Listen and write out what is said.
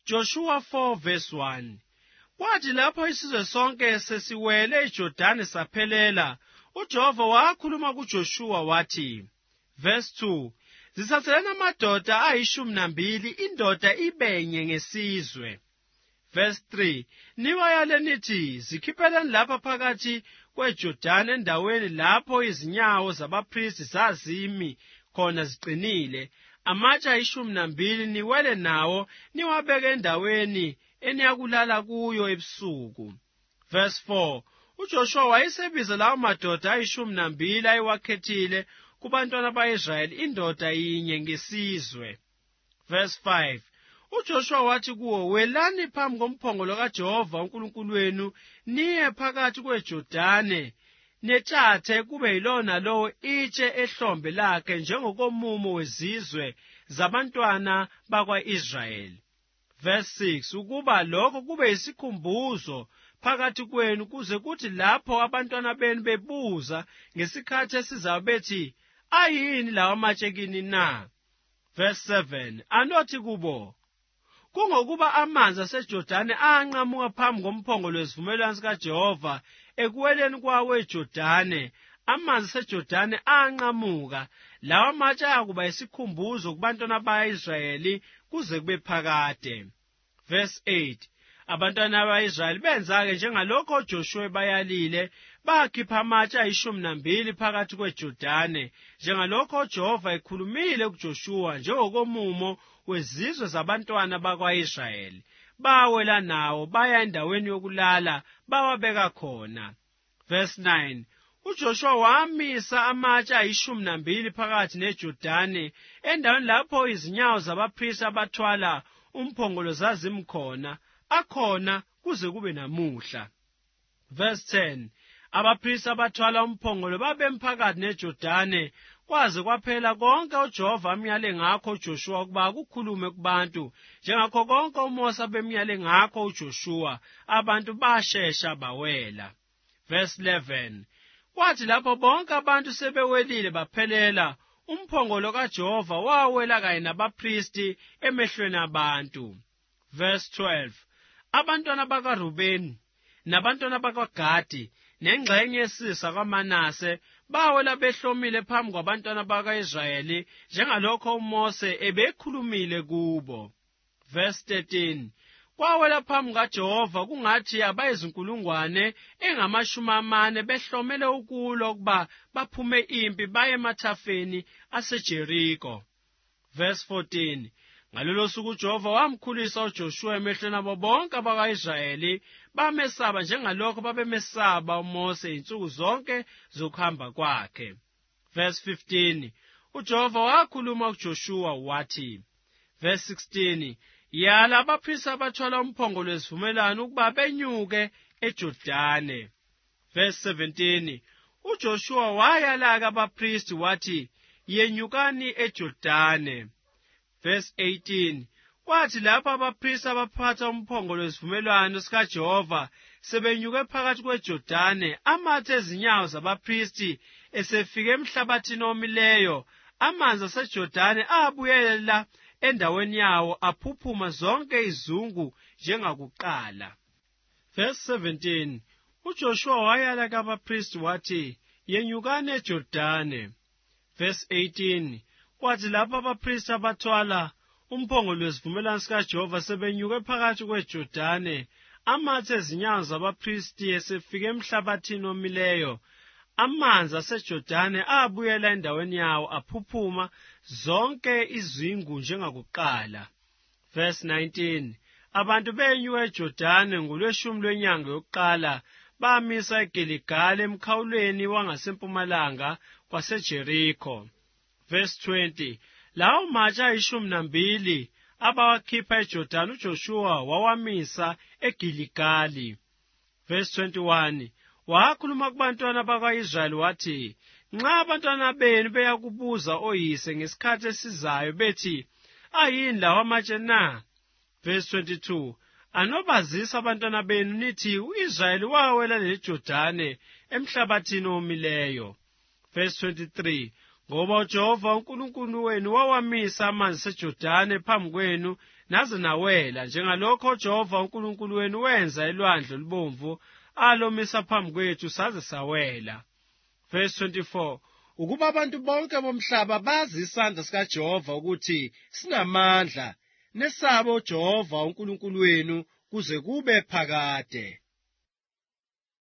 Joshua 4 verse 1. Kwathi lapho isizwe sonke sesiwele iJordani saphelela, uJehova wakhuluma kuJoshua wathi, verse 2, zisathelana amadoda 12, indoda ibenye ngesizwe. Verse 3, niwayale nithi, zikhipheleni lapha phakathi kweJordani endaweni lapho izinyawo zabaphristi zazimi khona ziqinile, amatshe 12 niwele nawo niwabeke endaweni eniyakulala kuyo ebusuku. Verse 4, uJoshua wayesebiza lawo madoda 12 ayewakhethile kubantwana ba-Israyeli, indoda yinye ngesizwe. Verse 5, uJoshua wathi kuwo, welani phambi komphongolo kaJehova uNkulunkulu wenu, niye phakathi kweJordani, netshathe kube yilona lowo itshe ehlombe lakhe njengokomumo wezizwe zabantwana bakwa-Israyeli. Verse 6, ukuba lokho kube yisikhumbuzo phakathi kwenu, kuze kuthi lapho abantwana benu bebuza ngesikhathi esizayo bethi, ayini lawa amatshe kini na? Verse 7, anothi kubo, kungokuba amanzi aseJordani anqamuka phambi komphongolo wesivumelwano sikaJehova ekuweleni kwawo eJordani, amanzi aseJordani anqamuka, lawa amatshe ayakuba yisikhumbuzo kubantwana baka-Israyeli kuze kube phakade. Verse 8, abantwana baka-Israyeli benza-ke njengalokho uJoshua bayalile, bakhipha amatshe 12 phakathi kweJordani, njengalokho uJehova ekhulumile kuJoshua njengokomumo wezizwe zabantwana bakwa-Israyeli. Bawela nawo baya endaweni yokulala bawabeka khona. Verse 9, uJoshua wamisa amatshe 12 phakathi neJordani endaweni lapho izinyawo zabaphristi abathwala umphongolo zazimkhona, akhona kuze kube namuhla. Verse 10, abaphristi abathwala umphongolo babemphakathi neJordani kwaze kwaphela konke uJehova amyale ngakho uJoshua ukuba kukhulume kubantu, njengakho konke uMose abemyale ngakho uJoshua, abantu bashesha bawela. Verse 11, kwathi lapho bonke abantu sebewelile baphelela, umphongolo kaJehova wawela kanye nabaphristi emehlweni abantu. Verse 12, abantwana bakaRubeni nabantwana bakaGadi nengxenye yesizwe kaManase bawela behlomile phambi kwabantwana baka-Israyeli njengalokho uMose ebekhulumile kubo. Verse 13, kwawela phambi kaJehova kungathi abayizinkulungwane 40 behlomele ukulwa ukuba baphume impi baye emathafeni aseJeriko. Verse 14, ngalolo suku uJehova wamkhulisa uJoshua emehlweni abo bonke abaka-Israyeli, bamesaba njengalokho babemesaba uMose insuku zonke zokuhamba kwakhe. Verse 15, uJehova wakhuluma kuJoshua wathi. Verse 16, yala abaphristi abathwala umphongolo wesivumelwano ukuba benyuke eJordani. Verse 17, uJoshua wayala abaphristi wathi, yenyukani eJordani. Verse 18, kwathi lapho abaphristi abaphatha umphongolo wesivumelwano sikaJehova sebenyuke phakathi kweJordani, amathe ezinyawo zabaphristi esefike emhlabathini omileyo, amanzi aseJordani abuyela endaweni yawo aphuphuma zonke izungu njengakuqala. Verse 17, uJoshua wayala kabaphristi wathi, yenyukani eJordani. Verse 18, kwathi lapho abaphristi abathwala umphongolo wesivumelwano sikaJehova sebenyuke phakathi kweJordani, amathe ezinyawo zabaphristi esefike emhlabathini omileyo, amanzi aseJordani abuyela endaweni yawo aphuphuma zonke izingu njengakuqala. Verse 19, abantu benyuka eJordani ngolweshumi lwenyanga yokuqala, bamisa eGiligali emkhawulweni wangasempumalanga kwaseJeriko. Verse 20, lawo matshe 12 abawakhipha eJordani uJoshua wawamisa eGiligali. Verse 21, wakhuluma kubantwana bakwa-Israyeli wathi, nxa abantwana benu beyakubuza oyise ngesikhathi esizayo bethi, ayini lawa amatshe na? Verse 22, anobazisa abantwana benu nithi u-Israyeli wawela leJordani emhlabathini omileyo. Verse 23, ngoba uJehova uNkulunkulu wenu wawamisa amanzi aseJordani phambi kwenu naze nawela njengalokho uJehova uNkulunkulu wenu wenza elwandle olubomvu alomisa phambi kwethu saze sawela. Verse 24. Ukuba abantu bonke bomhlaba bazi isandla sikaJehova ukuthi sinamandla, nesabo uJehova uNkulunkulu wenu kuze kube phakade.